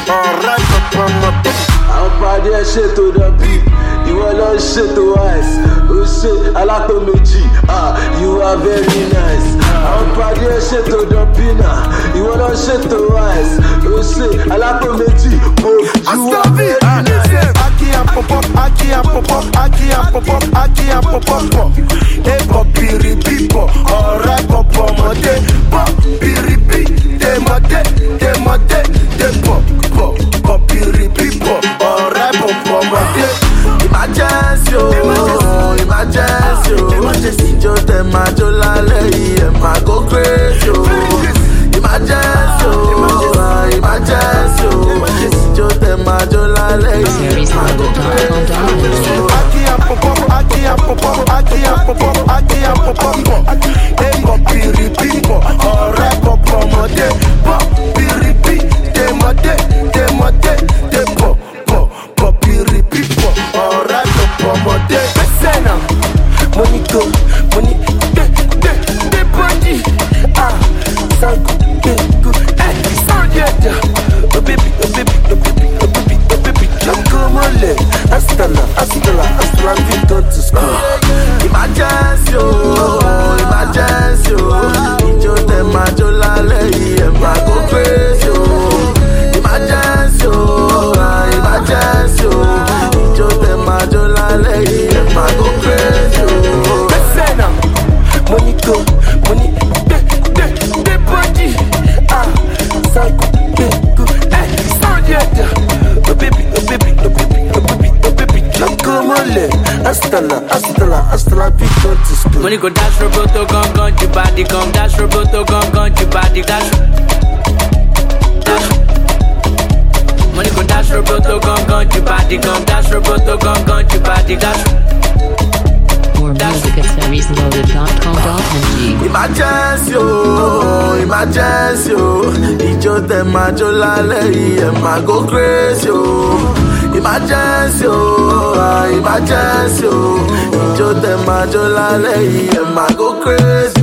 Alright, papa. Àwọn pàdé ẹ ṣètò dọ̀bí, ìwọ lọ ṣètò ice. Ó ṣe alápò méjì, you are very nice. Àwọn pàdé ẹ ṣètò dọ̀bí náà, ìwọ lọ ṣètò ice. Ó ṣe alápò méjì, you are very nice. Aki and pop. Hey, popiri people. Alright, papa, mode. Popiri de mode. De pop. Popiri people. Alright, papa, mode. Emergency, Ijo te majo lale, ma go crazy. Emergency, Ijo te majo lale, ma go crazy. Aki and pop. Hey, popiri people. Alright, papa, mode. Popiri de mode. De pop. Popiri people. Alright, papa, mode. Sena. Money, de body. Sanko, Sonia, oh baby. Come on, hasta la vida to school. Emergency, Ijo te majo lale, ma go crazy. Emergency, Ijo te majo lale, ma go crazy. Sena. Money, de body. Sanko, Sonia, oh baby. Come on, hasta la vida to school. Money go dash roboto gun, you body come dash roboto gun, you body dash. Money go dash roboto gun, you body come dash roboto gun, you body dash. More music at seriesloaded.com.ng. Emergency, Ijo te majo lale, ma go crazy. Emergency, Ijo te majo lale, ma go crazy.